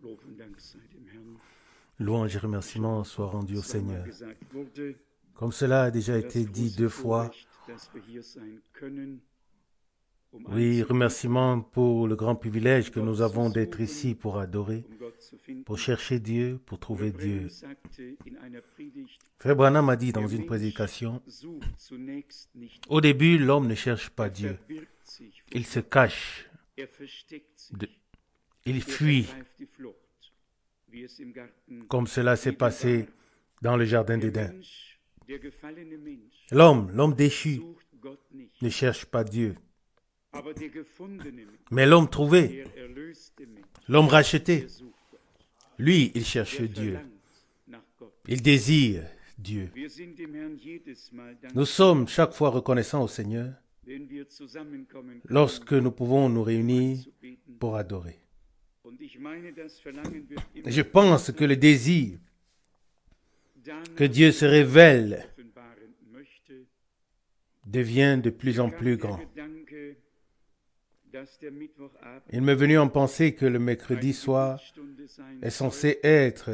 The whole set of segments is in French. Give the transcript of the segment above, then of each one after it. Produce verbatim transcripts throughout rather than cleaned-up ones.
Louange et remerciements soient rendus au Seigneur. Comme cela a déjà été dit deux fois, oui, remerciements pour le grand privilège que nous avons d'être ici pour adorer, pour chercher Dieu, pour trouver Dieu. Frère Branham a dit dans une prédication, au début, l'homme ne cherche pas Dieu. Il se cache, de, il fuit, comme cela s'est passé dans le jardin d'Éden. L'homme, l'homme déchu, ne cherche pas Dieu. Mais l'homme trouvé, l'homme racheté, lui, il cherche Dieu. Il désire Dieu. Nous sommes chaque fois reconnaissants au Seigneur lorsque nous pouvons nous réunir pour adorer. Je pense que le désir que Dieu se révèle devient de plus en plus grand. Il m'est venu en pensée que le mercredi soir est censé être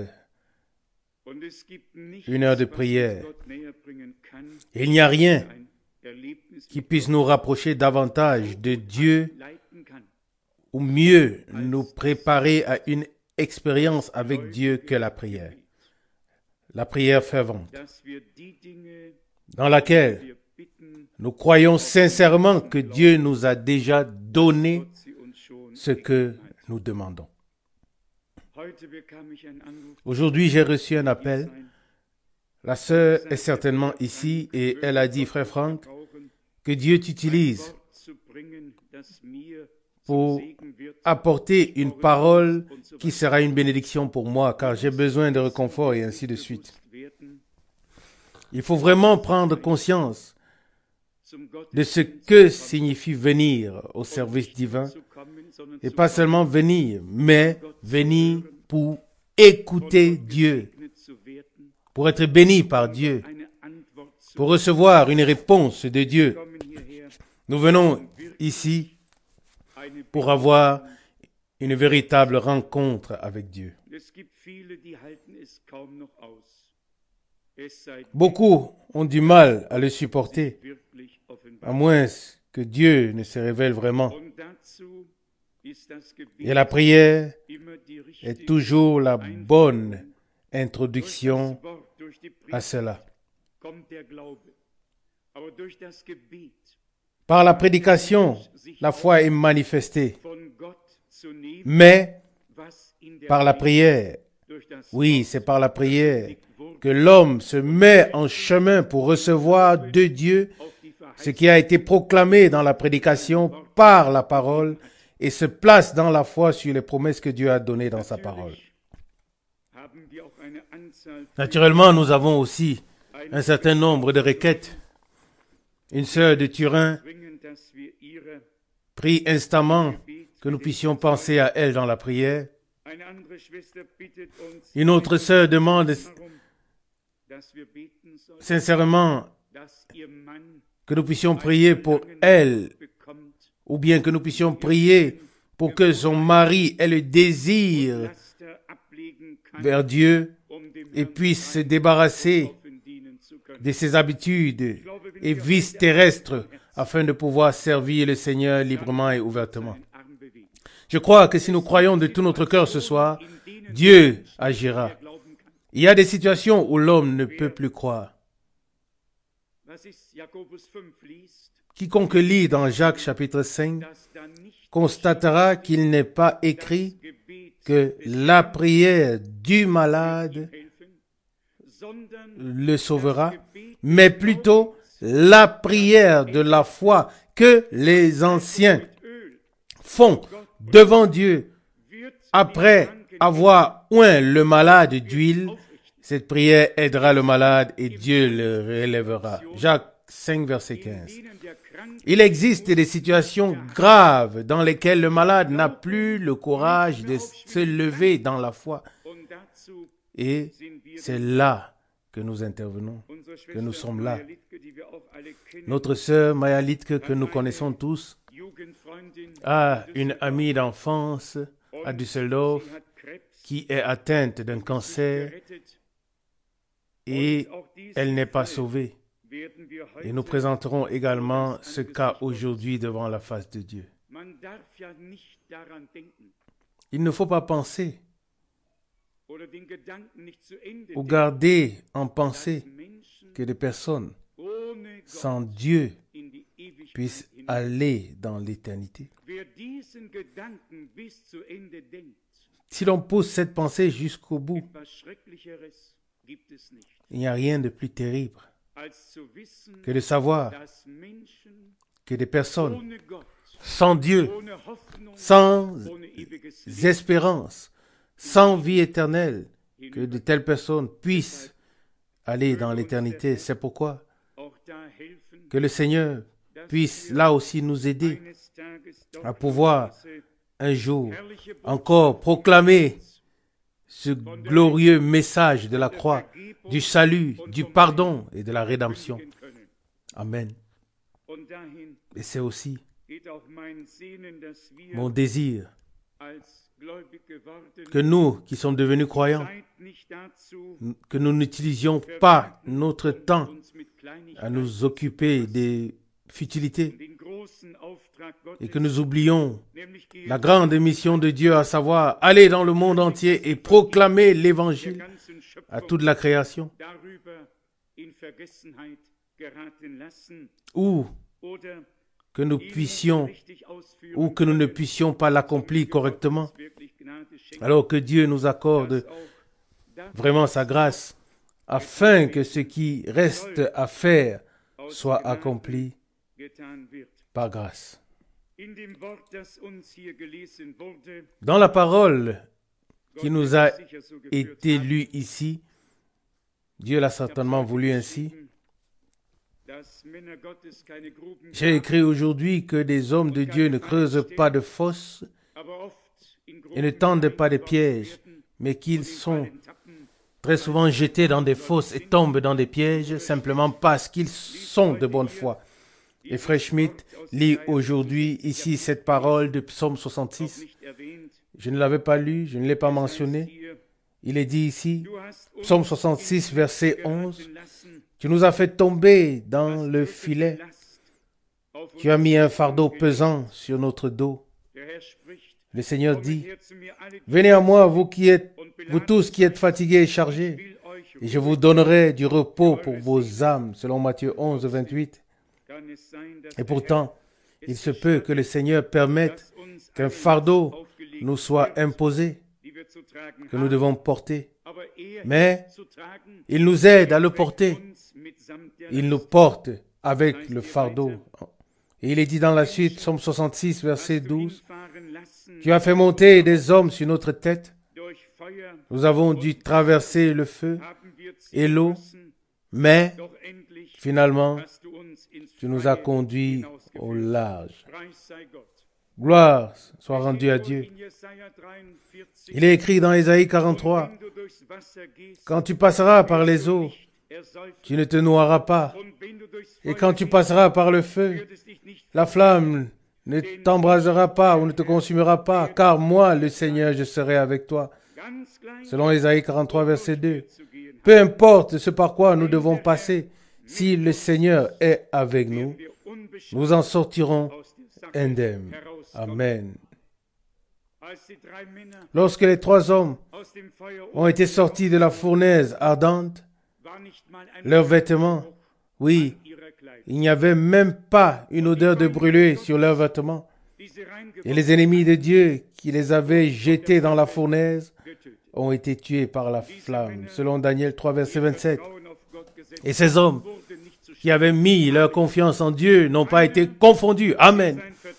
une heure de prière. Il n'y a rien qui puisse nous rapprocher davantage de Dieu ou mieux nous préparer à une expérience avec Dieu que la prière. La prière fervente, dans laquelle nous croyons sincèrement que Dieu nous a déjà donné ce que nous demandons. Aujourd'hui, j'ai reçu un appel. La sœur est certainement ici et elle a dit, frère Franck, que Dieu t'utilise pour apporter une parole qui sera une bénédiction pour moi, car j'ai besoin de réconfort et ainsi de suite. Il faut vraiment prendre conscience de ce que signifie venir au service divin, et pas seulement venir, mais venir pour écouter Dieu, pour être béni par Dieu, pour recevoir une réponse de Dieu. Nous venons ici pour avoir une véritable rencontre avec Dieu. Beaucoup ont du mal à le supporter, à moins que Dieu ne se révèle vraiment. Et la prière est toujours la bonne introduction à cela. Par la prédication, la foi est manifestée, mais par la prière, oui, c'est par la prière que l'homme se met en chemin pour recevoir de Dieu ce qui a été proclamé dans la prédication par la parole et se place dans la foi sur les promesses que Dieu a données dans sa parole. Naturellement, nous avons aussi un certain nombre de requêtes. Une sœur de Turin prie instamment que nous puissions penser à elle dans la prière. Une autre sœur demande sincèrement que nous puissions prier pour elle, ou bien que nous puissions prier pour que son mari ait le désir vers Dieu et puisse se débarrasser de ses habitudes et vices terrestres afin de pouvoir servir le Seigneur librement et ouvertement. Je crois que si nous croyons de tout notre cœur ce soir, Dieu agira. Il y a des situations où l'homme ne peut plus croire. Quiconque lit dans Jacques chapitre cinq constatera qu'il n'est pas écrit que la prière du malade le sauvera, mais plutôt la prière de la foi que les anciens font devant Dieu après avoir oint le malade d'huile. Cette prière aidera le malade et Dieu le relèvera. Jacques cinq, verset quinze. Il existe des situations graves dans lesquelles le malade n'a plus le courage de se lever dans la foi. Et c'est là que nous intervenons, que nous sommes là. Notre sœur Maya Litke, que nous connaissons tous, a une amie d'enfance à Düsseldorf qui est atteinte d'un cancer et elle n'est pas sauvée. Et nous présenterons également ce cas aujourd'hui devant la face de Dieu. Il ne faut pas penser ou garder en pensée que des personnes sans Dieu puissent aller dans l'éternité. Si l'on pousse cette pensée jusqu'au bout, il n'y a rien de plus terrible que de savoir que des personnes sans Dieu, sans espérance, sans vie éternelle, que de telles personnes puissent aller dans l'éternité. C'est pourquoi que le Seigneur puisse là aussi nous aider à pouvoir un jour encore proclamer ce glorieux message de la croix, du salut, du pardon et de la rédemption. Amen. Et c'est aussi mon désir que nous, qui sommes devenus croyants, que nous n'utilisions pas notre temps à nous occuper des futilités et que nous oublions la grande mission de Dieu, à savoir aller dans le monde entier et proclamer l'évangile à toute la création, ou que nous puissions ou que nous ne puissions pas l'accomplir correctement, alors que Dieu nous accorde vraiment sa grâce afin que ce qui reste à faire soit accompli par grâce. Dans la parole qui nous a été lue ici, Dieu l'a certainement voulu ainsi. J'ai écrit aujourd'hui que des hommes de Dieu ne creusent pas de fosses et ne tendent pas de pièges, mais qu'ils sont très souvent jetés dans des fosses et tombent dans des pièges simplement parce qu'ils sont de bonne foi. Et Frère Schmidt lit aujourd'hui ici cette parole de Psaume soixante-six. Je ne l'avais pas lu, je ne l'ai pas mentionné. Il est dit ici, Psaume soixante-six, verset onze, « Tu nous as fait tomber dans le filet. Tu as mis un fardeau pesant sur notre dos. » Le Seigneur dit, « Venez à moi, vous qui êtes, vous tous qui êtes fatigués et chargés, et je vous donnerai du repos pour vos âmes. » Selon Matthieu onze, vingt-huit. Et pourtant, il se peut que le Seigneur permette qu'un fardeau nous soit imposé, que nous devons porter. Mais il nous aide à le porter. Il nous porte avec le fardeau. Et il est dit dans la suite, Psaume soixante-six, verset douze, « Tu as fait monter des hommes sur notre tête. Nous avons dû traverser le feu et l'eau, mais finalement, tu nous as conduits au large. » Gloire soit rendue à Dieu. Il est écrit dans Ésaïe quarante-trois, « Quand tu passeras par les eaux, tu ne te noieras pas. Et quand tu passeras par le feu, la flamme ne t'embrasera pas ou ne te consumera pas, car moi, le Seigneur, je serai avec toi. » Selon Ésaïe quarante-trois, verset deux. Peu importe ce par quoi nous devons passer, si le Seigneur est avec nous, nous en sortirons indemnes. Amen. Lorsque les trois hommes ont été sortis de la fournaise ardente, leurs vêtements, oui, il n'y avait même pas une odeur de brûlé sur leurs vêtements. Et les ennemis de Dieu qui les avaient jetés dans la fournaise ont été tués par la flamme, selon Daniel trois, verset vingt-sept. Et ces hommes qui avaient mis leur confiance en Dieu n'ont pas été confondus. Amen.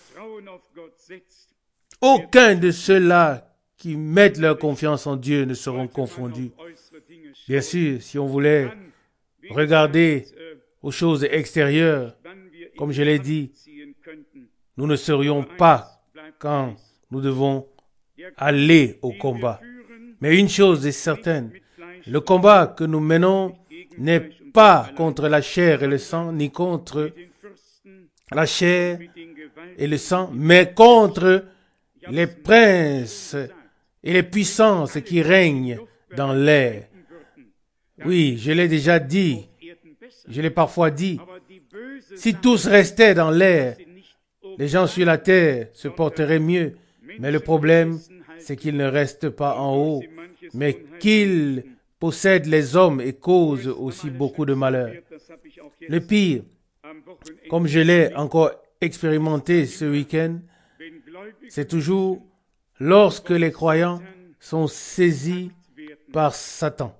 Aucun de ceux-là qui mettent leur confiance en Dieu ne seront confondus. Bien sûr, si on voulait regarder aux choses extérieures, comme je l'ai dit, nous ne serions pas quand nous devons aller au combat. Mais une chose est certaine, le combat que nous menons n'est pas contre la chair et le sang, ni contre la chair et le sang, mais contre les princes et les puissances qui règnent dans l'air. Oui, je l'ai déjà dit, je l'ai parfois dit, si tous restaient dans l'air, les gens sur la terre se porteraient mieux. Mais le problème, c'est qu'ils ne restent pas en haut, mais qu'ils possèdent les hommes et causent aussi beaucoup de malheur. Le pire, comme je l'ai encore expérimenté ce week-end, c'est toujours lorsque les croyants sont saisis par Satan.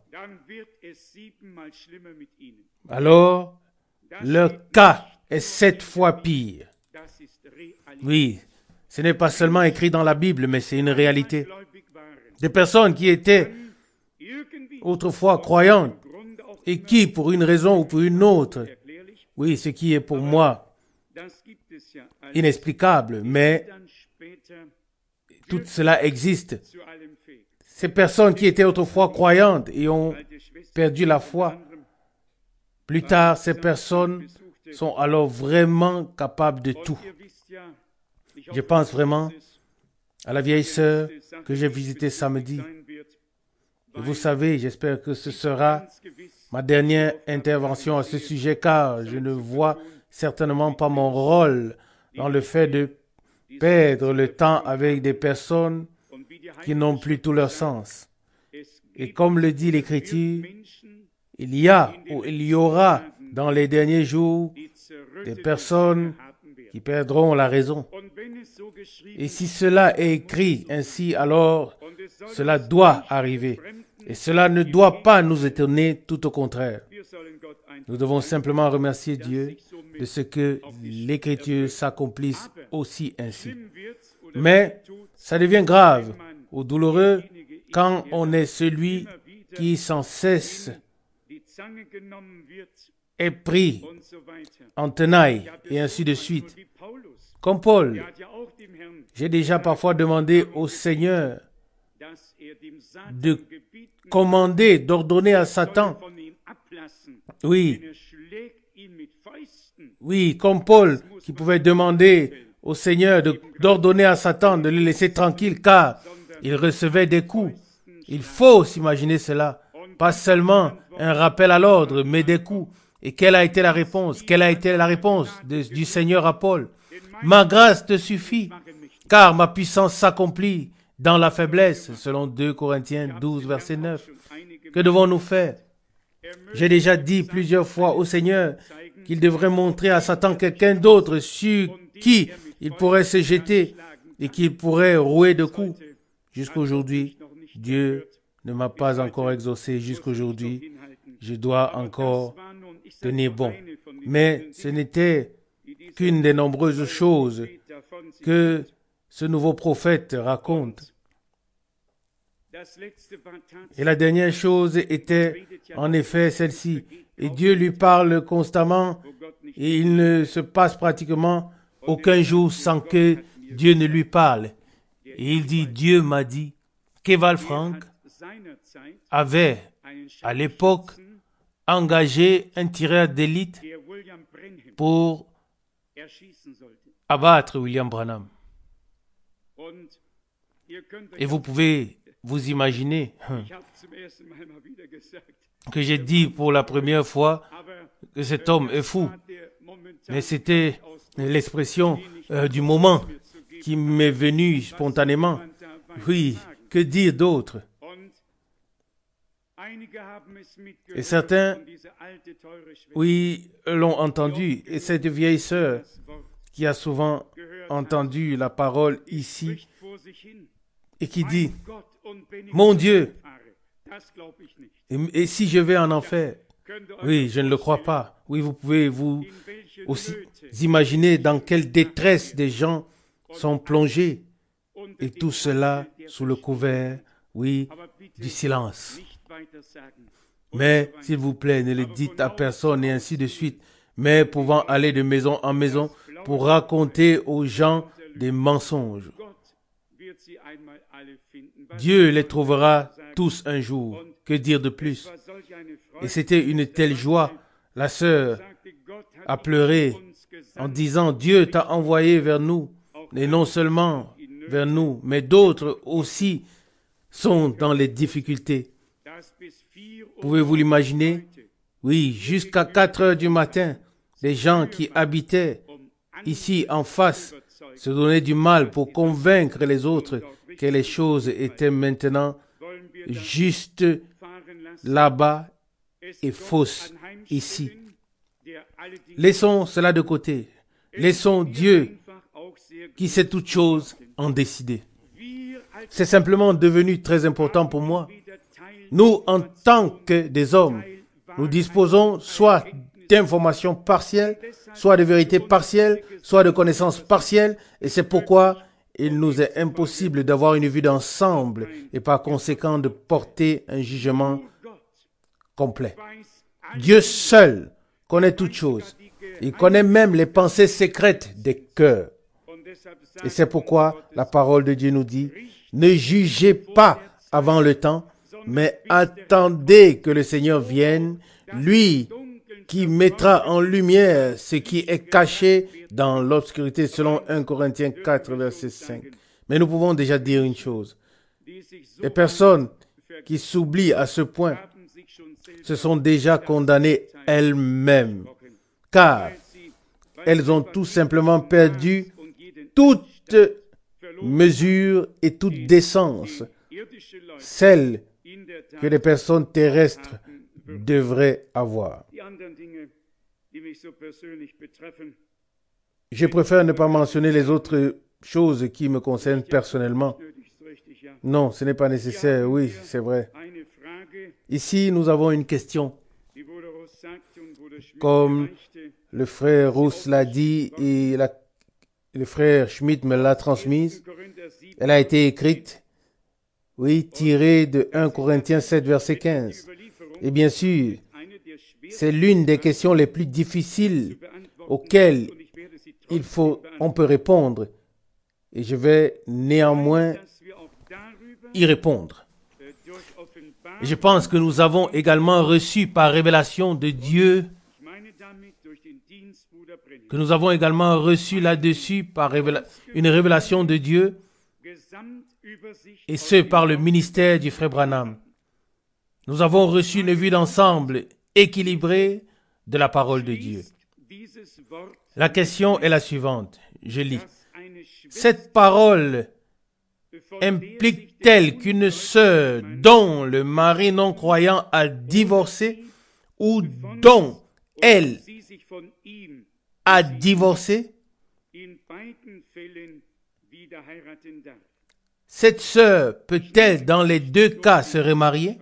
Alors, leur cas est sept fois pire. Oui, ce n'est pas seulement écrit dans la Bible, mais c'est une réalité. Des personnes qui étaient autrefois croyantes et qui, pour une raison ou pour une autre, oui, ce qui est pour moi inexplicable, mais tout cela existe. Ces personnes qui étaient autrefois croyantes et ont perdu la foi, plus tard, ces personnes sont alors vraiment capables de tout. Je pense vraiment à la vieille sœur que j'ai visitée samedi. Et vous savez, j'espère que ce sera ma dernière intervention à ce sujet, car je ne vois certainement pas mon rôle dans le fait de perdre le temps avec des personnes qui n'ont plus tout leur sens. Et comme le dit l'Écriture, il y a ou il y aura dans les derniers jours des personnes qui perdront la raison. Et si cela est écrit ainsi, alors cela doit arriver. Et cela ne doit pas nous étonner, tout au contraire. Nous devons simplement remercier Dieu de ce que l'Écriture s'accomplisse aussi ainsi. Mais ça devient grave ou douloureux quand on est celui qui sans cesse est pris en tenaille et ainsi de suite. Comme Paul, j'ai déjà parfois demandé au Seigneur de commander, d'ordonner à Satan. Oui, oui, comme Paul qui pouvait demander au Seigneur de, d'ordonner à Satan de le laisser tranquille car il recevait des coups. Il faut s'imaginer cela. Pas seulement un rappel à l'ordre, mais des coups. Et quelle a été la réponse? Quelle a été la réponse de, du Seigneur à Paul? Ma grâce te suffit, car ma puissance s'accomplit dans la faiblesse, selon deux Corinthiens douze, verset neuf. Que devons-nous faire? J'ai déjà dit plusieurs fois au Seigneur qu'il devrait montrer à Satan quelqu'un d'autre sur qui il pourrait se jeter et qu'il pourrait rouer de coups. Jusqu'aujourd'hui, Dieu ne m'a pas encore exaucé. Jusqu'aujourd'hui, je dois encore tenir bon. Mais ce n'était qu'une des nombreuses choses que ce nouveau prophète raconte. Et la dernière chose était en effet celle-ci. Et Dieu lui parle constamment et il ne se passe pratiquement aucun jour sans que Dieu ne lui parle. Et il dit, Dieu m'a dit, Keval Frank avait à l'époque engagé un tireur d'élite pour abattre William Branham. Et vous pouvez vous imaginer que j'ai dit pour la première fois que cet homme est fou. Mais c'était l'expression euh, du moment qui m'est venue spontanément. Oui, que dire d'autre? Et certains, oui, l'ont entendu. Et cette vieille sœur qui a souvent entendu la parole ici et qui dit, mon Dieu, et, et si je vais en enfer? Oui, je ne le crois pas. Oui, vous pouvez vous aussi imaginer dans quelle détresse des gens sont plongés. Et tout cela sous le couvert, oui, du silence. Mais, s'il vous plaît, ne le dites à personne et ainsi de suite. Mais pouvant aller de maison en maison pour raconter aux gens des mensonges. Dieu les trouvera tous un jour. Que dire de plus? Et c'était une telle joie. La sœur a pleuré en disant, Dieu t'a envoyé vers nous. Et non seulement vers nous, mais d'autres aussi sont dans les difficultés. Pouvez-vous l'imaginer? Oui, jusqu'à quatre heures du matin, les gens qui habitaient ici en face se donnaient du mal pour convaincre les autres que les choses étaient maintenant justes là-bas et fausses ici. Laissons cela de côté. Laissons Dieu, qui sait toutes choses, en décider. C'est simplement devenu très important pour moi. Nous, en tant que des hommes, nous disposons soit d'informations partielles, soit de vérités partielles, soit de connaissances partielles, et c'est pourquoi il nous est impossible d'avoir une vue d'ensemble et par conséquent de porter un jugement complet. Dieu seul connaît toutes choses. Il connaît même les pensées secrètes des cœurs. Et c'est pourquoi la parole de Dieu nous dit, ne jugez pas avant le temps, mais attendez que le Seigneur vienne, lui qui mettra en lumière ce qui est caché dans l'obscurité, selon un Corinthiens quatre, verset cinq. Mais nous pouvons déjà dire une chose. Les personnes qui s'oublient à ce point se sont déjà condamnées elles-mêmes, car elles ont tout simplement perdu toute mesure et toute décence, celle que les personnes terrestres devraient avoir. Je préfère ne pas mentionner les autres choses qui me concernent personnellement. Non, ce n'est pas nécessaire. Oui, c'est vrai. Ici, nous avons une question. Comme le frère Rousse l'a dit et la, le frère Schmidt me l'a transmise, elle a été écrite, oui, tirée de un Corinthiens sept, verset quinze. Et bien sûr, c'est l'une des questions les plus difficiles auxquelles il faut, on peut répondre. Et je vais néanmoins y répondre. Je pense que nous avons également reçu par révélation de Dieu, que nous avons également reçu là-dessus par révéla- une révélation de Dieu, et ce par le ministère du frère Branham. Nous avons reçu une vue d'ensemble équilibrée de la parole de Dieu. La question est la suivante. Je lis. Cette parole implique-t-elle qu'une sœur dont le mari non-croyant a divorcé ou dont elle a divorcé, cette sœur peut-elle dans les deux cas se remarier?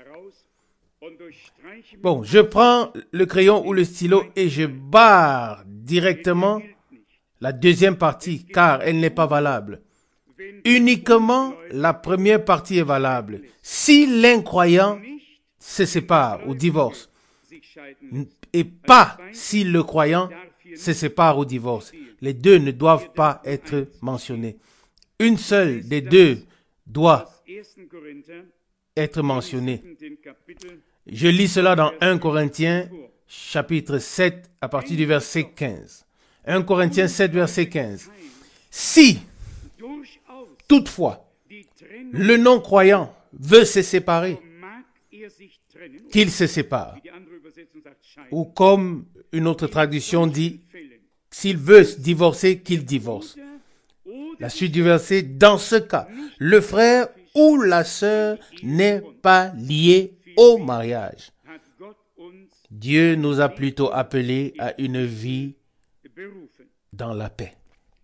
Bon, je prends le crayon ou le stylo et je barre directement la deuxième partie car elle n'est pas valable. Uniquement la première partie est valable. Si l'incroyant se sépare ou divorce, et pas si le croyant se sépare ou divorce. Les deux ne doivent pas être mentionnés. Une seule des deux doit être mentionnée. Je lis cela dans un Corinthiens chapitre sept à partir du verset quinze. un Corinthiens sept, verset quinze. Si, toutefois, le non-croyant veut se séparer, qu'il se sépare. Ou comme une autre traduction dit, s'il veut divorcer, qu'il divorce. La suite du verset, dans ce cas, le frère ou la sœur n'est pas lié au mariage. Dieu nous a plutôt appelés à une vie dans la paix.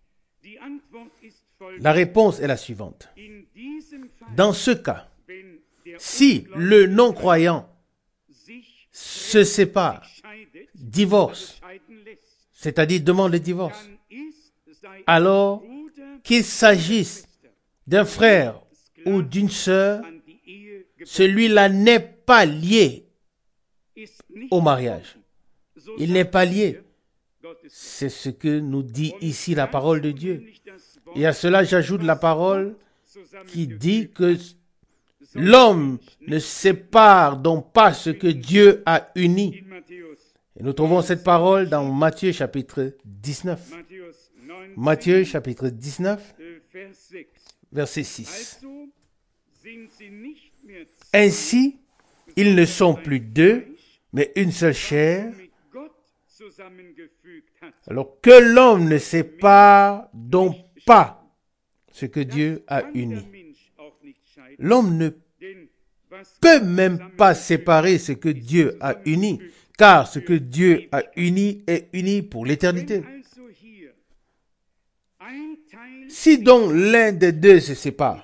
La réponse est la suivante. Dans ce cas, si le non-croyant se sépare, divorce, c'est-à-dire demande le divorce, alors qu'il s'agisse d'un frère ou d'une sœur, celui-là n'est pas lié au mariage. Il n'est pas lié. C'est ce que nous dit ici la parole de Dieu. Et à cela, j'ajoute la parole qui dit que l'homme ne sépare donc pas ce que Dieu a uni. Et nous trouvons cette parole dans Matthieu chapitre dix-neuf. Matthieu chapitre dix-neuf, verset six. Ainsi, ils ne sont plus deux, mais une seule chair. Alors que l'homme ne sépare donc pas ce que Dieu a uni. L'homme ne peut même pas séparer ce que Dieu a uni, car ce que Dieu a uni est uni pour l'éternité. Si donc l'un des deux se sépare,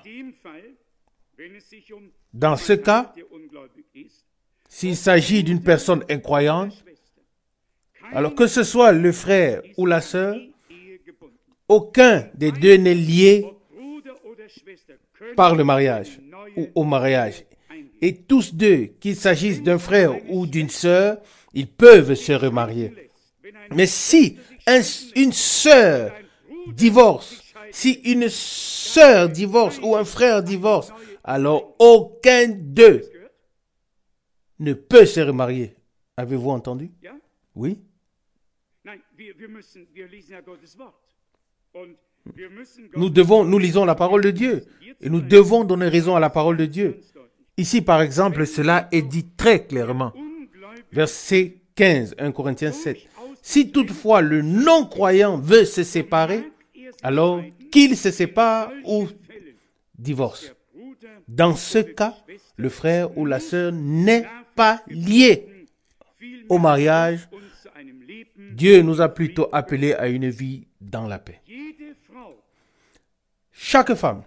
dans ce cas, s'il s'agit d'une personne incroyante, alors que ce soit le frère ou la sœur, aucun des deux n'est lié par le mariage ou au mariage. Et tous deux, qu'il s'agisse d'un frère ou d'une sœur, ils peuvent se remarier. Mais si un, une sœur divorce, si une sœur divorce ou un frère divorce, alors aucun d'eux ne peut se remarier. Avez-vous entendu? Oui? Nous devons, nous lisons la parole de Dieu et nous devons donner raison à la parole de Dieu. Ici, par exemple, cela est dit très clairement. Verset quinze, premier Corinthiens sept. Si toutefois le non-croyant veut se séparer, alors qu'il se sépare ou divorce. Dans ce cas, le frère ou la sœur n'est pas lié au mariage. Dieu nous a plutôt appelés à une vie dans la paix. Chaque femme,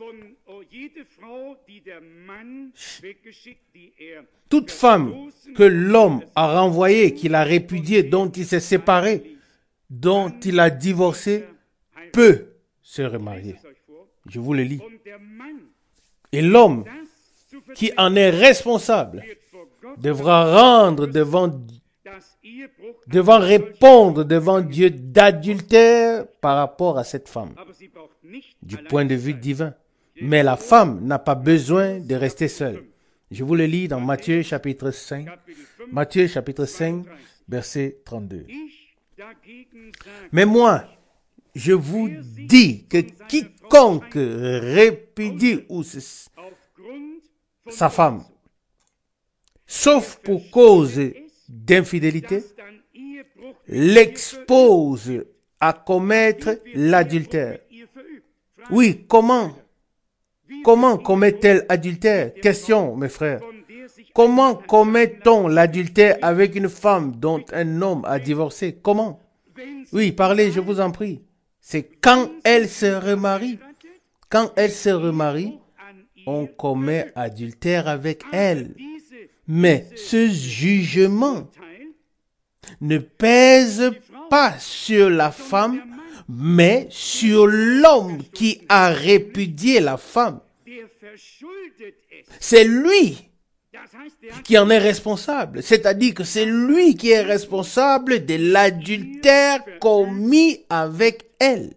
toute femme que l'homme a renvoyée, qu'il a répudiée, dont il s'est séparé, dont il a divorcé, peut se remarier. Je vous le lis. Et l'homme qui en est responsable devra rendre devant, devant répondre devant Dieu d'adultère par rapport à cette femme, du point de vue divin. Mais la femme n'a pas besoin de rester seule. Je vous le lis dans Matthieu chapitre cinq, Matthieu chapitre cinq, verset trente-deux. Mais moi, je vous dis que quiconque répudie ou sa femme, sauf pour cause d'infidélité, l'expose à commettre l'adultère. Oui, comment? Comment commet-elle adultère? Question, mes frères. Comment commet-on l'adultère avec une femme dont un homme a divorcé? Comment? Oui, parlez, je vous en prie. C'est quand elle se remarie. Quand elle se remarie, on commet adultère avec elle. Mais ce jugement ne pèse pas sur la femme, mais sur l'homme qui a répudié la femme. C'est lui qui en est responsable. C'est-à-dire que c'est lui qui est responsable de l'adultère commis avec elle.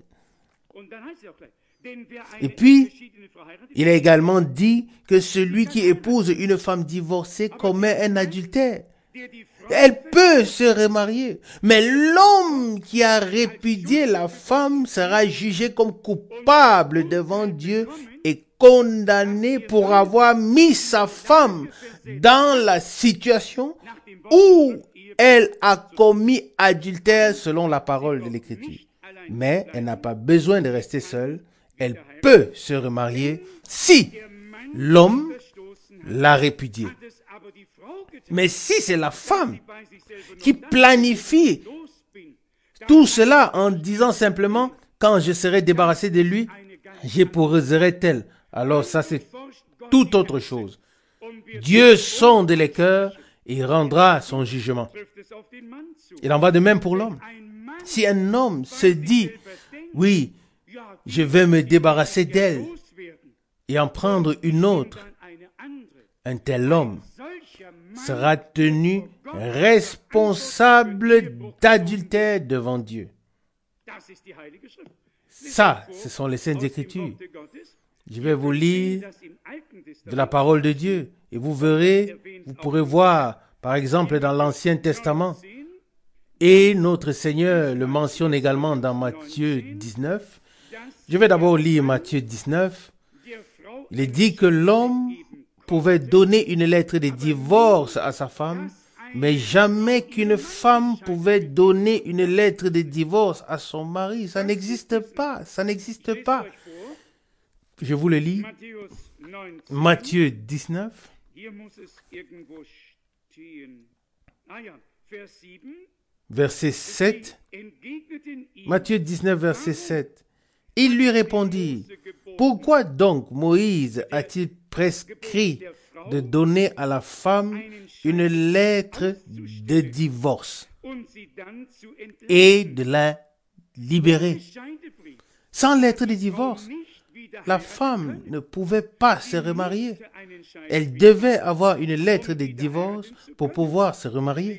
Et puis, il a également dit que celui qui épouse une femme divorcée commet un adultère. Elle peut se remarier, mais l'homme qui a répudié la femme sera jugé comme coupable devant Dieu et condamné pour avoir mis sa femme dans la situation où elle a commis adultère selon la parole de l'Écriture. Mais elle n'a pas besoin de rester seule, elle peut se remarier si l'homme l'a répudiée. Mais si c'est la femme qui planifie tout cela en disant simplement, quand je serai débarrassé de lui, j'épouserai tel. Alors ça c'est tout autre chose. Dieu sonde les cœurs et rendra son jugement. Il en va de même pour l'homme. Si un homme se dit, oui, je vais me débarrasser d'elle et en prendre une autre, un tel homme sera tenu responsable d'adultère devant Dieu. Ça, ce sont les Saintes Écritures. Je vais vous lire de la parole de Dieu et vous verrez, vous pourrez voir, par exemple, dans l'Ancien Testament, et notre Seigneur le mentionne également dans Matthieu dix-neuf. Je vais d'abord lire Matthieu dix-neuf. Il est dit que l'homme pouvait donner une lettre de divorce à sa femme, mais jamais qu'une femme pouvait donner une lettre de divorce à son mari. Ça n'existe pas, ça n'existe pas. Je vous le lis. Matthieu dix-neuf. Verset sept. Matthieu dix-neuf, verset sept. Il lui répondit, « Pourquoi donc Moïse a-t-il prescrit de donner à la femme une lettre de divorce et de la libérer? Sans lettre de divorce, la femme ne pouvait pas se remarier. Elle devait avoir une lettre de divorce pour pouvoir se remarier.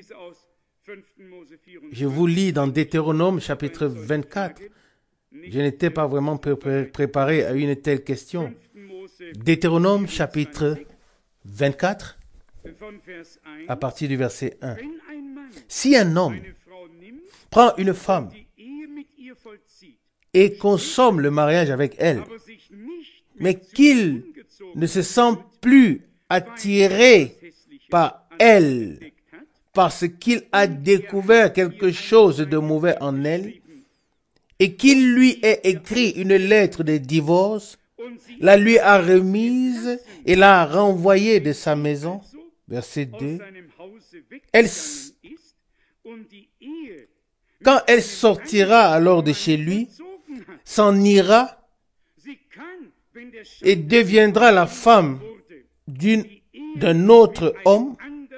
Je vous lis dans Deutéronome chapitre vingt-quatre. Je n'étais pas vraiment pré- préparé à une telle question. Deutéronome chapitre vingt-quatre, à partir du verset un. Si un homme prend une femme et consomme le mariage avec elle, mais qu'il ne se sent plus attiré par elle parce qu'il a découvert quelque chose de mauvais en elle, et qu'il lui ait écrit une lettre de divorce, la lui a remise et l'a renvoyée de sa maison. Verset deux. Elle, quand elle sortira alors de chez lui, s'en ira et deviendra la femme d'une, d'un autre homme,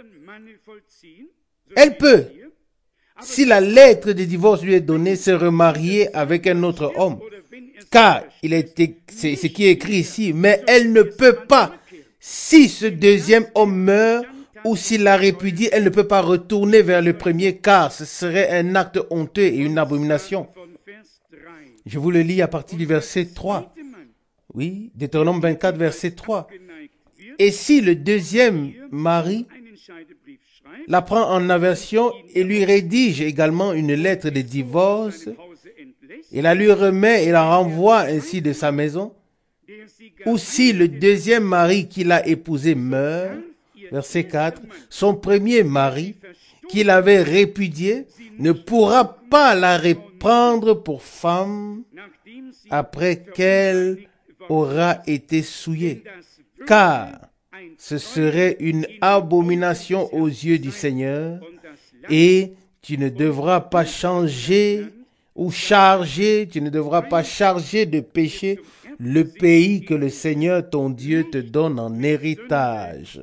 elle peut, si la lettre de divorce lui est donnée, se remarier avec un autre homme. Car il est, c'est ce qui est écrit ici, mais elle ne peut pas, si ce deuxième homme meurt ou s'il la répudie, elle ne peut pas retourner vers le premier, car ce serait un acte honteux et une abomination. Je vous le lis à partir du verset trois. Oui, Deutéronome vingt-quatre, verset trois. Et si le deuxième mari la prend en aversion et lui rédige également une lettre de divorce, et la lui remet et la renvoie ainsi de sa maison, ou si le deuxième mari qui l'a épousée meurt, verset quatre, son premier mari qui l'avait répudiée ne pourra pas la reprendre pour femme après qu'elle aura été souillée, car ce serait une abomination aux yeux du Seigneur, et tu ne devras pas changer ou charger, tu ne devras pas charger de péché le pays que le Seigneur ton Dieu te donne en héritage.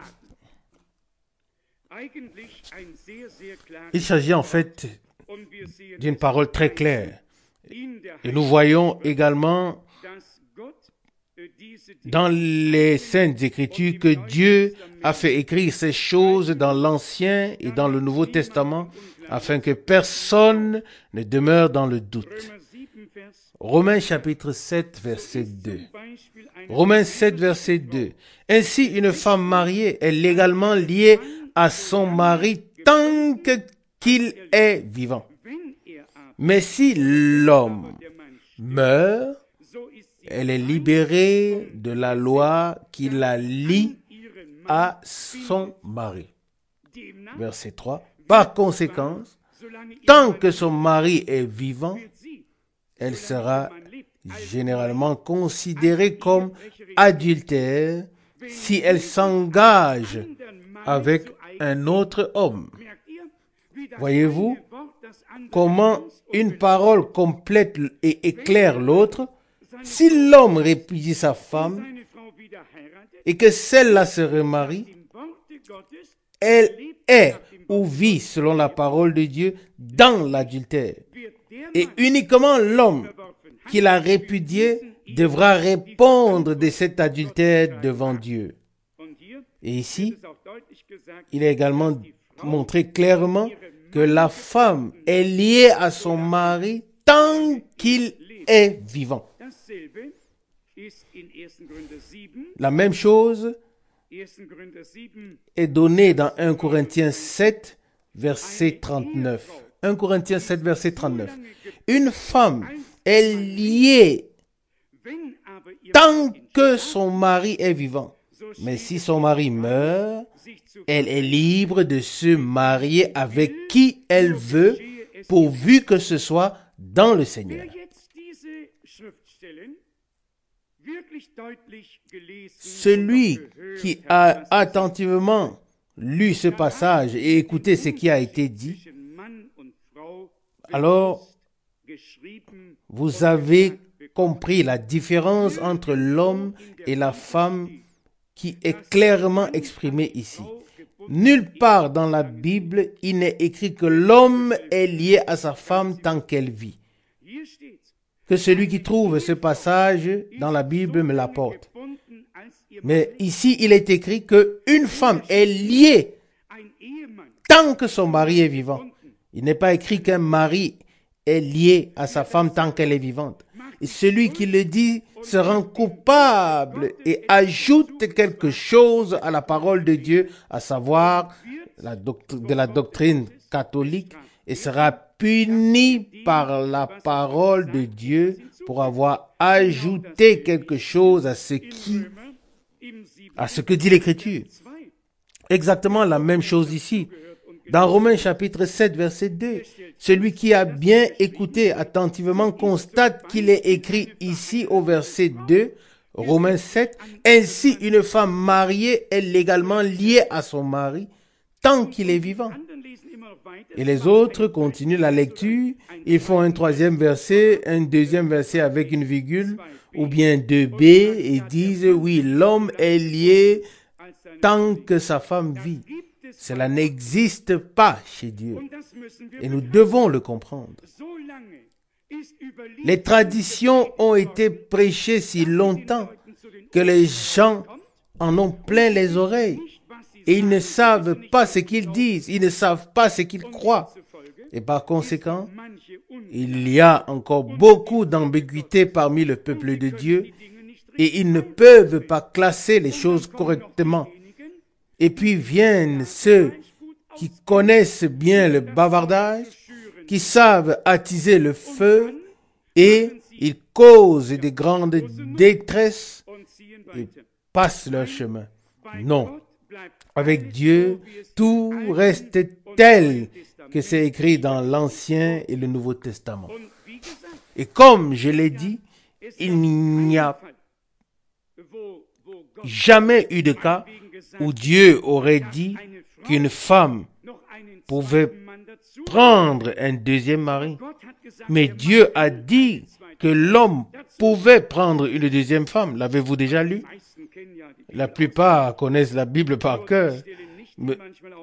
Il s'agit en fait d'une parole très claire. Et nous voyons également dans les Saintes Écritures que Dieu a fait écrire ces choses dans l'Ancien et dans le Nouveau Testament afin que personne ne demeure dans le doute. Romains chapitre sept, verset deux. Romains sept, verset deux. Ainsi, une femme mariée est légalement liée à son mari tant qu'il est vivant. Mais si l'homme meurt, elle est libérée de la loi qui la lie à son mari. Verset trois. Par conséquent, tant que son mari est vivant, elle sera généralement considérée comme adultère si elle s'engage avec un autre homme. Voyez-vous comment une parole complète et éclaire l'autre? Si l'homme répudie sa femme et que celle-là se remarie, elle est ou vit selon la parole de Dieu dans l'adultère. Et uniquement l'homme qui l'a répudiée devra répondre de cet adultère devant Dieu. Et ici, il est également montré clairement que la femme est liée à son mari tant qu'il est vivant. La même chose est donnée dans un Corinthiens sept, verset trente-neuf. un Corinthiens sept, verset trente-neuf. Une femme est liée tant que son mari est vivant. Mais si son mari meurt, elle est libre de se marier avec qui elle veut, pourvu que ce soit dans le Seigneur. Celui qui a attentivement lu ce passage et écouté ce qui a été dit, alors vous avez compris la différence entre l'homme et la femme qui est clairement exprimée ici. Nulle part dans la Bible, il n'est écrit que l'homme est lié à sa femme tant qu'elle vit. Que celui qui trouve ce passage dans la Bible me l'apporte. Mais ici, il est écrit qu'une femme est liée tant que son mari est vivant. Il n'est pas écrit qu'un mari est lié à sa femme tant qu'elle est vivante. Et celui qui le dit se rend coupable et ajoute quelque chose à la parole de Dieu, à savoir la doctr- de la doctrine catholique, et sera puni par la parole de Dieu pour avoir ajouté quelque chose à ce qui, à ce que dit l'Écriture. Exactement la même chose ici. Dans Romains chapitre sept, verset deux, celui qui a bien écouté attentivement constate qu'il est écrit ici au verset deux, Romains sept, ainsi une femme mariée est légalement liée à son mari tant qu'il est vivant. Et les autres continuent la lecture, ils font un troisième verset, un deuxième verset avec une virgule, ou bien deux B, et disent, oui, l'homme est lié tant que sa femme vit. Cela n'existe pas chez Dieu. Et nous devons le comprendre. Les traditions ont été prêchées si longtemps que les gens en ont plein les oreilles. Et ils ne savent pas ce qu'ils disent. Ils ne savent pas ce qu'ils croient. Et par conséquent, il y a encore beaucoup d'ambiguïté parmi le peuple de Dieu. Et ils ne peuvent pas classer les choses correctement. Et puis viennent ceux qui connaissent bien le bavardage, qui savent attiser le feu, et ils causent de grandes détresses et passent leur chemin. Non. Avec Dieu, tout reste tel que c'est écrit dans l'Ancien et le Nouveau Testament. Et comme je l'ai dit, il n'y a jamais eu de cas où Dieu aurait dit qu'une femme pouvait prendre un deuxième mari. Mais Dieu a dit que l'homme pouvait prendre une deuxième femme. L'avez-vous déjà lu? La plupart connaissent la Bible par cœur, mais,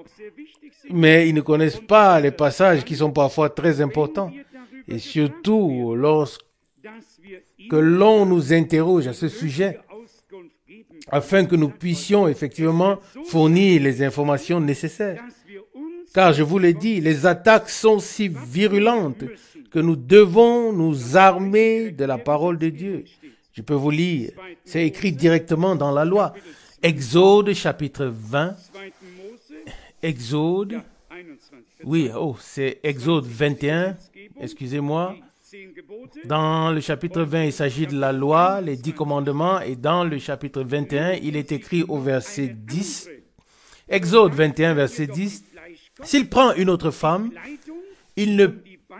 mais ils ne connaissent pas les passages qui sont parfois très importants. Et surtout, lorsque l'on nous interroge à ce sujet, afin que nous puissions effectivement fournir les informations nécessaires. Car je vous l'ai dit, les attaques sont si virulentes que nous devons nous armer de la parole de Dieu. Je peux vous lire, c'est écrit directement dans la loi. Exode chapitre vingt, Exode, oui, oh, c'est Exode vingt et un, excusez-moi. Dans le chapitre vingt, il s'agit de la loi, les dix commandements, et dans le chapitre vingt et un, il est écrit au verset dix, Exode vingt et un, verset dix, s'il prend une autre femme, il ne,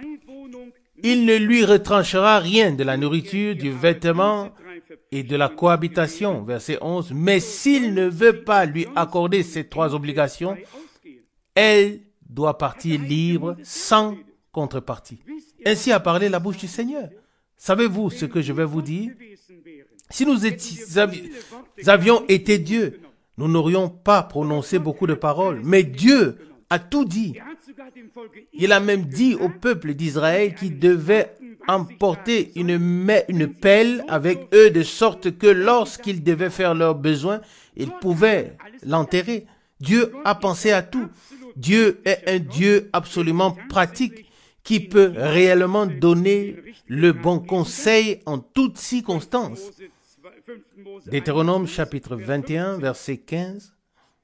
il ne lui retranchera rien de la nourriture, du vêtement et de la cohabitation, verset onze, mais s'il ne veut pas lui accorder ces trois obligations, elle doit partir libre sans contrepartie. Ainsi a parlé la bouche du Seigneur. Savez-vous ce que je vais vous dire? Si nous étions, avions été Dieu, nous n'aurions pas prononcé beaucoup de paroles. Mais Dieu a tout dit. Il a même dit au peuple d'Israël qu'il devait emporter une, une pelle avec eux de sorte que lorsqu'ils devaient faire leurs besoins, ils pouvaient l'enterrer. Dieu a pensé à tout. Dieu est un Dieu absolument pratique qui peut réellement donner le bon conseil en toutes circonstances. Deutéronome chapitre vingt et un, verset quinze.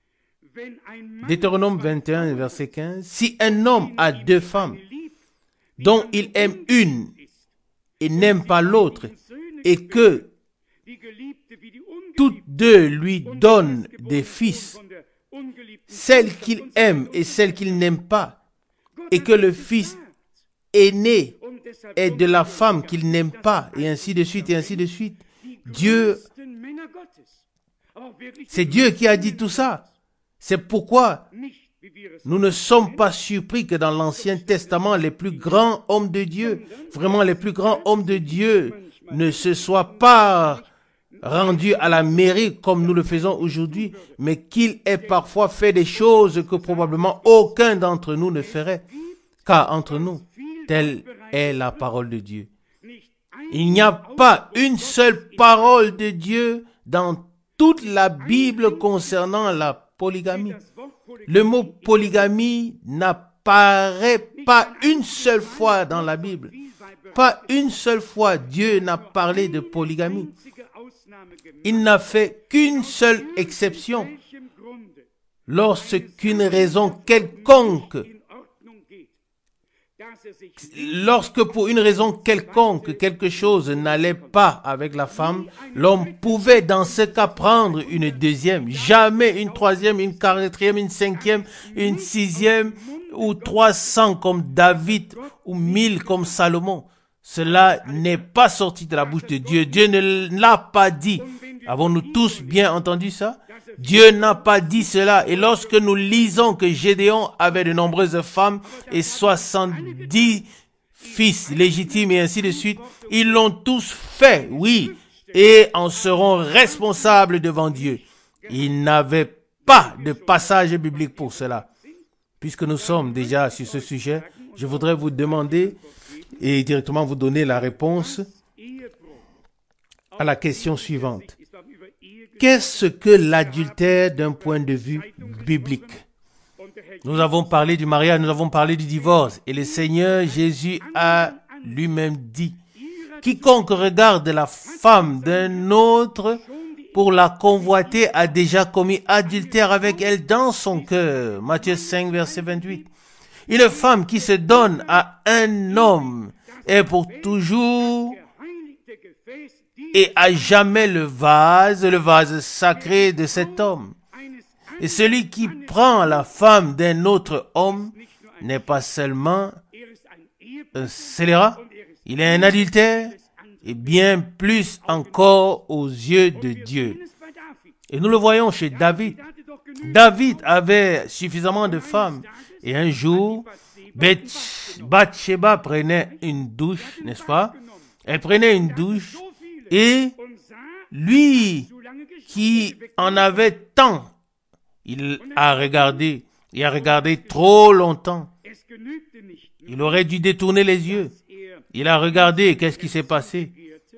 Deutéronome vingt et un, verset quinze. Si un homme a deux femmes, dont il aime une et n'aime pas l'autre, et que Toutes deux lui donnent des fils, celle qu'il aime et celle qu'il n'aime pas, et que le fils aîné est de la femme qu'il n'aime pas, et ainsi de suite, et ainsi de suite. Dieu, c'est Dieu qui a dit tout ça. C'est pourquoi nous ne sommes pas surpris que dans l'Ancien Testament, les plus grands hommes de Dieu, vraiment les plus grands hommes de Dieu, ne se soient pas rendus à la mairie comme nous le faisons aujourd'hui, mais qu'ils aient parfois fait des choses que probablement aucun d'entre nous ne ferait. Car entre nous, telle est la parole de Dieu. Il n'y a pas une seule parole de Dieu dans toute la Bible concernant la polygamie. Le mot polygamie n'apparaît pas une seule fois dans la Bible. Pas une seule fois Dieu n'a parlé de polygamie. Il n'a fait qu'une seule exception. Lorsqu'une raison quelconque, lorsque pour une raison quelconque, quelque chose n'allait pas avec la femme, l'homme pouvait dans ce cas prendre une deuxième, jamais une troisième, une quatrième, une cinquième, une sixième ou trois cents comme David ou mille comme Salomon. Cela n'est pas sorti de la bouche de Dieu. Dieu ne l'a pas dit. Avons-nous tous bien entendu ça? Dieu n'a pas dit cela. Et lorsque nous lisons que Gédéon avait de nombreuses femmes et soixante-dix fils légitimes et ainsi de suite, ils l'ont tous fait, oui, et en seront responsables devant Dieu. Il n'avait pas de passage biblique pour cela. Puisque nous sommes déjà sur ce sujet, je voudrais vous demander et directement vous donner la réponse à la question suivante. Qu'est-ce que l'adultère d'un point de vue biblique? Nous avons parlé du mariage, nous avons parlé du divorce, et le Seigneur Jésus a lui-même dit, quiconque regarde la femme d'un autre pour la convoiter a déjà commis adultère avec elle dans son cœur. Matthieu cinq, verset vingt-huit. Une femme qui se donne à un homme est pour toujours et à jamais le vase, le vase sacré de cet homme. Et celui qui prend la femme d'un autre homme n'est pas seulement un scélérat, il est un adultère et bien plus encore aux yeux de Dieu. Et nous le voyons chez David. David avait suffisamment de femmes et un jour, Bathsheba prenait une douche, n'est-ce pas? Elle prenait une douche et lui qui en avait tant, il a regardé, il a regardé trop longtemps. Il aurait dû détourner les yeux. Il a regardé, qu'est-ce qui s'est passé?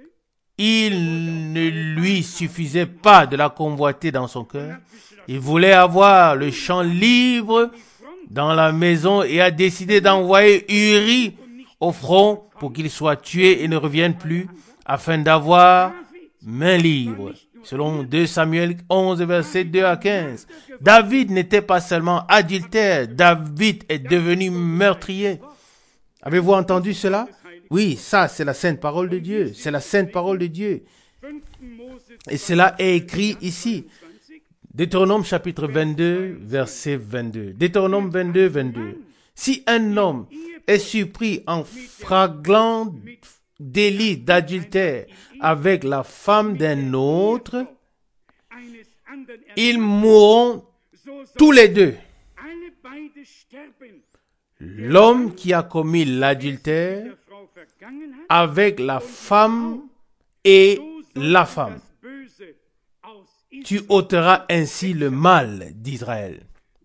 Il ne lui suffisait pas de la convoiter dans son cœur. Il voulait avoir le champ libre dans la maison et a décidé d'envoyer Uri au front pour qu'il soit tué et ne revienne plus, afin d'avoir main libre. Selon deux Samuel onze, versets deux à quinze. David n'était pas seulement adultère, David est devenu meurtrier. Avez-vous entendu cela? Oui, ça c'est la sainte parole de Dieu. C'est la sainte parole de Dieu. Et cela est écrit ici. Deutéronome chapitre vingt-deux, verset vingt-deux. Deutéronome vingt-deux, vingt-deux. Si un homme est surpris en flagrant délit d'adultère avec la femme d'un autre, ils mourront tous les deux. L'homme qui a commis l'adultère avec la femme et la femme. Tu ôteras ainsi le mal d'Israël.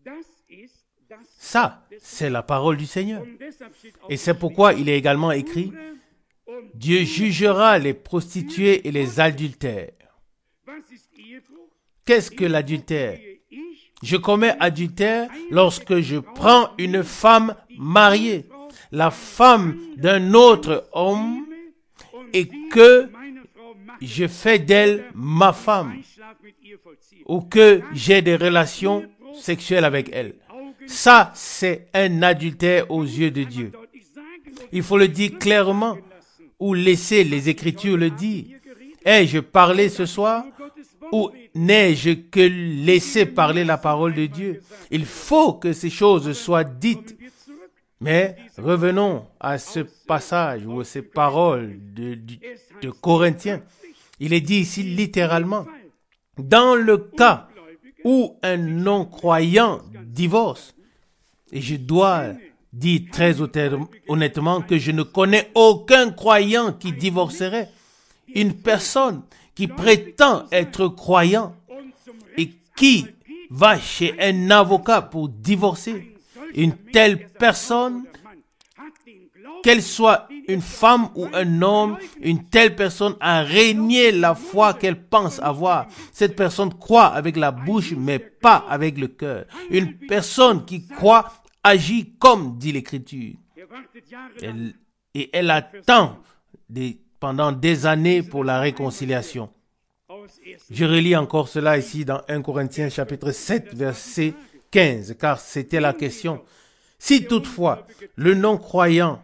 Ça, c'est la parole du Seigneur. Et c'est pourquoi il est également écrit, Dieu jugera les prostituées et les adultères. Qu'est-ce que l'adultère? Je commets adultère lorsque je prends une femme mariée, la femme d'un autre homme, et que je fais d'elle ma femme, ou que j'ai des relations sexuelles avec elle. Ça, c'est un adultère aux yeux de Dieu. Il faut le dire clairement, ou laisser les Écritures le dire. Ai-je parlé ce soir ou n'ai-je que laissé parler la parole de Dieu? Il faut que ces choses soient dites. Mais revenons à ce passage ou à ces paroles de, de, de Corinthiens. Il est dit ici littéralement, dans le cas où un non-croyant divorce, et je dois dire très honnêtement que je ne connais aucun croyant qui divorcerait. Une personne qui prétend être croyant et qui va chez un avocat pour divorcer, une telle personne, qu'elle soit une femme ou un homme, une telle personne a régné la foi qu'elle pense avoir. Cette personne croit avec la bouche, mais pas avec le cœur. Une personne qui croit agit comme dit l'Écriture. Elle, et elle attend des, pendant des années pour la réconciliation. Je relis encore cela ici dans un Corinthiens chapitre sept, verset quinze, car c'était la question. Si toutefois le non-croyant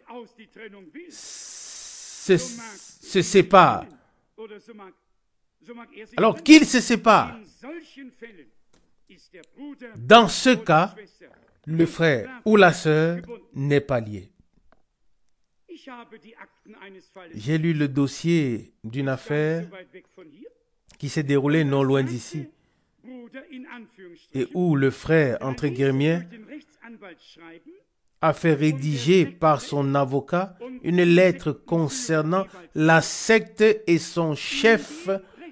se, se sépare, alors qu'il se sépare, dans ce cas, le frère ou la sœur n'est pas lié. J'ai lu le dossier d'une affaire qui s'est déroulée non loin d'ici et où le frère, entre guillemets, a fait rédiger par son avocat une lettre concernant la secte et son chef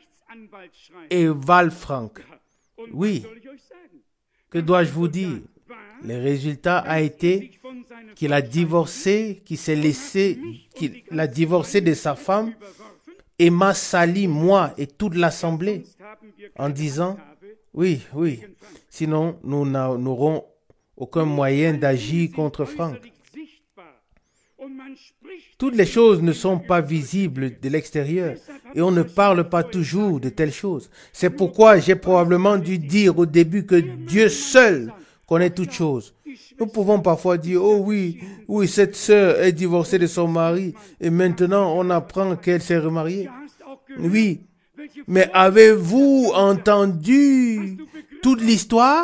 Ewald Frank. Oui, que dois-je vous dire? Le résultat a été qu'il a divorcé, qu'il s'est laissé, qu'il a divorcé de sa femme et m'a sali, moi et toute l'assemblée, en disant, oui, oui, sinon nous n'aurons aucun moyen d'agir contre Frank. Toutes les choses ne sont pas visibles de l'extérieur et on ne parle pas toujours de telles choses. C'est pourquoi j'ai probablement dû dire au début que Dieu seul connaît toutes choses. Nous pouvons parfois dire, oh oui, oui, cette sœur est divorcée de son mari et maintenant on apprend qu'elle s'est remariée. Oui, mais avez-vous entendu toute l'histoire?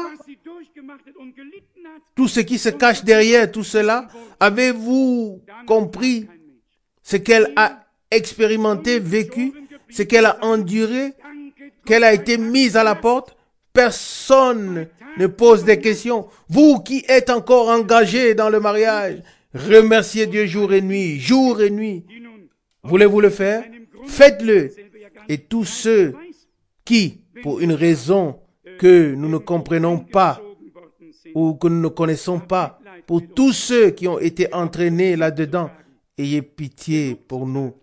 Tout ce qui se cache derrière tout cela? Avez-vous compris ce qu'elle a expérimenté, vécu, ce qu'elle a enduré, qu'elle a été mise à la porte? Personne ne pose des questions. Vous qui êtes encore engagés dans le mariage, remerciez Dieu jour et nuit, jour et nuit. Voulez-vous le faire? Faites-le. Et tous ceux qui, pour une raison que nous ne comprenons pas ou que nous ne connaissons pas, pour tous ceux qui ont été entraînés là-dedans, ayez pitié pour nous.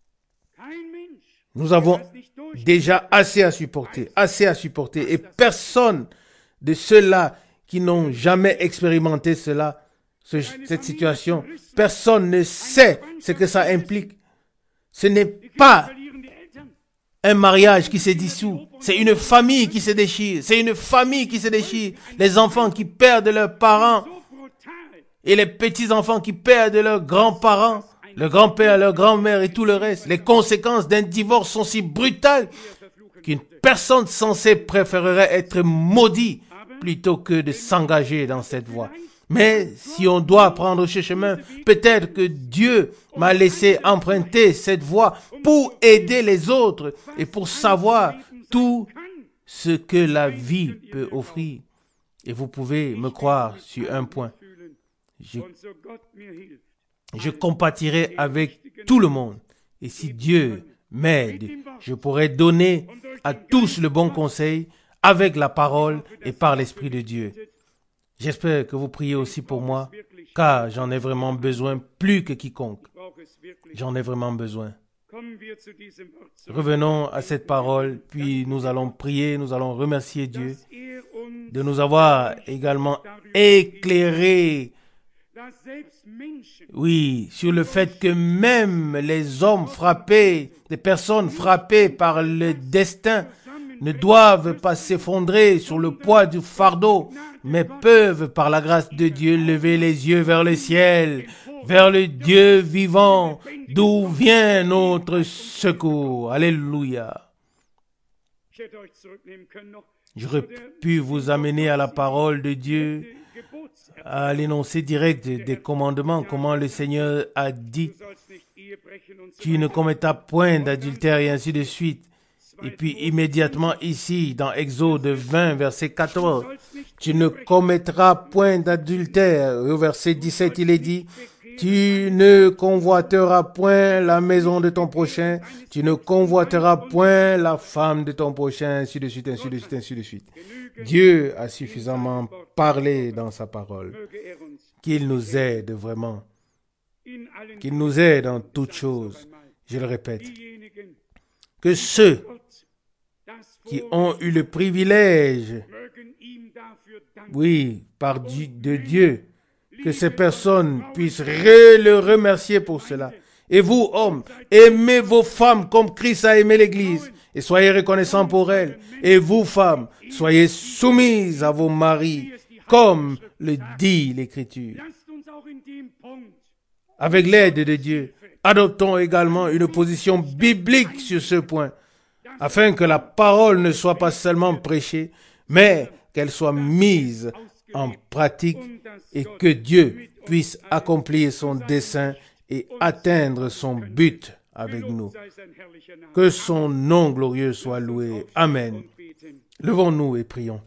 Nous avons déjà assez à supporter, assez à supporter. Et personne de ceux-là qui n'ont jamais expérimenté cela, ce, cette situation, personne ne sait ce que ça implique. Ce n'est pas un mariage qui se dissout, c'est une famille qui se déchire, c'est une famille qui se déchire. Les enfants qui perdent leurs parents et les petits-enfants qui perdent leurs grands-parents, le grand-père, leur grand-mère et tout le reste. Les conséquences d'un divorce sont si brutales qu'une personne censée préférerait être maudite plutôt que de s'engager dans cette voie. Mais si on doit prendre ce chemin, peut-être que Dieu m'a laissé emprunter cette voie pour aider les autres et pour savoir tout ce que la vie peut offrir. Et vous pouvez me croire sur un point. Je, je compatirai avec tout le monde. Et si Dieu m'aide, je pourrai donner à tous le bon conseil avec la parole et par l'Esprit de Dieu. J'espère que vous priez aussi pour moi, car j'en ai vraiment besoin plus que quiconque. J'en ai vraiment besoin. Revenons à cette parole, puis nous allons prier, nous allons remercier Dieu de nous avoir également éclairé, oui, sur le fait que même les hommes frappés, les personnes frappées par le destin, ne doivent pas s'effondrer sur le poids du fardeau, mais peuvent, par la grâce de Dieu, lever les yeux vers le ciel, vers le Dieu vivant, d'où vient notre secours. Alléluia. J'aurais pu vous amener à la parole de Dieu, à l'énoncé direct des commandements, comment le Seigneur a dit, tu ne commettras point d'adultère et ainsi de suite. Et puis immédiatement ici, dans Exode vingt, verset quatorze, tu ne commettras point d'adultère. Et au verset dix-sept, il est dit, tu ne convoiteras point la maison de ton prochain, tu ne convoiteras point la femme de ton prochain, ainsi de suite, ainsi de suite, ainsi de suite. Dieu a suffisamment parlé dans sa parole, qu'il nous aide vraiment, qu'il nous aide en toutes choses. Je le répète, que ceux qui ont eu le privilège, oui, par Dieu, de Dieu, que ces personnes puissent re- le remercier pour cela. Et vous, hommes, aimez vos femmes comme Christ a aimé l'Église et soyez reconnaissants pour elles. Et vous, femmes, soyez soumises à vos maris comme le dit l'Écriture. Avec l'aide de Dieu, adoptons également une position biblique sur ce point, afin que la parole ne soit pas seulement prêchée, mais qu'elle soit mise en pratique et que Dieu puisse accomplir son dessein et atteindre son but avec nous. Que son nom glorieux soit loué. Amen. Levons-nous et prions.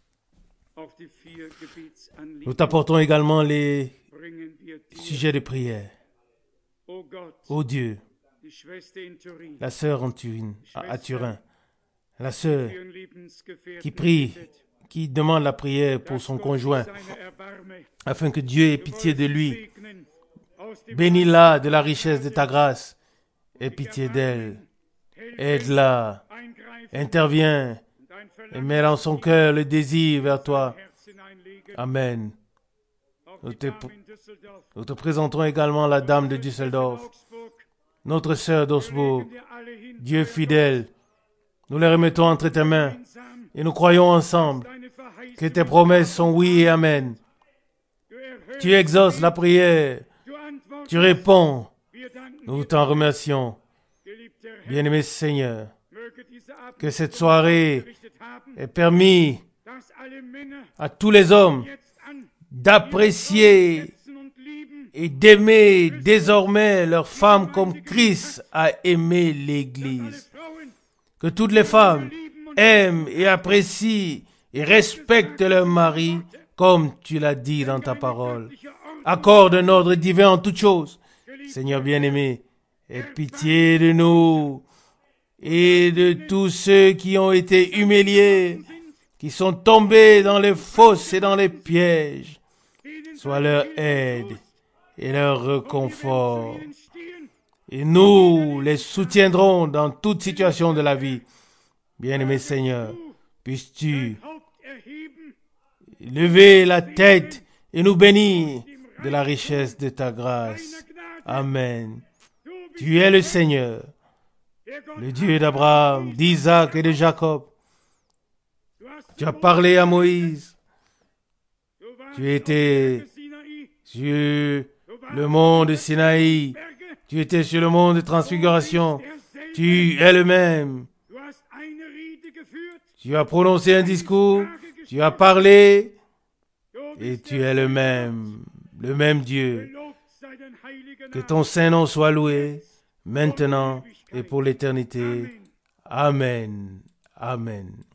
Nous t'apportons également les sujets de prière. Ô Dieu, la sœur en Turin, à Turin, la sœur qui prie, qui demande la prière pour son conjoint, afin que Dieu ait pitié de lui. Bénis-la de la richesse de ta grâce, aie pitié d'elle, aide-la, interviens et mets dans son cœur le désir vers toi. Amen. Nous te, nous te présentons également la dame de Düsseldorf, notre sœur d'Augsbourg, Dieu fidèle. Nous les remettons entre tes mains et nous croyons ensemble que tes promesses sont oui et amen. Tu exauces la prière, tu réponds. Nous t'en remercions. Bien-aimé Seigneur, que cette soirée ait permis à tous les hommes d'apprécier et d'aimer désormais leurs femmes comme Christ a aimé l'Église. Que toutes les femmes aiment et apprécient et respectent leur mari comme tu l'as dit dans ta parole. Accorde un ordre divin en toutes choses. Seigneur bien-aimé, aie pitié de nous et de tous ceux qui ont été humiliés, qui sont tombés dans les fosses et dans les pièges. Sois leur aide et leur réconfort. Et nous les soutiendrons dans toute situation de la vie. Bien-aimé Seigneur, puisses-tu lever la tête et nous bénir de la richesse de ta grâce. Amen. Tu es le Seigneur, le Dieu d'Abraham, d'Isaac et de Jacob. Tu as parlé à Moïse. Tu étais sur le mont de Sinaï. Tu étais sur le mont de Transfiguration. Tu es le même. Tu as prononcé un discours. Tu as parlé. Et tu es le même. Le même Dieu. Que ton saint nom soit loué, maintenant et pour l'éternité. Amen. Amen.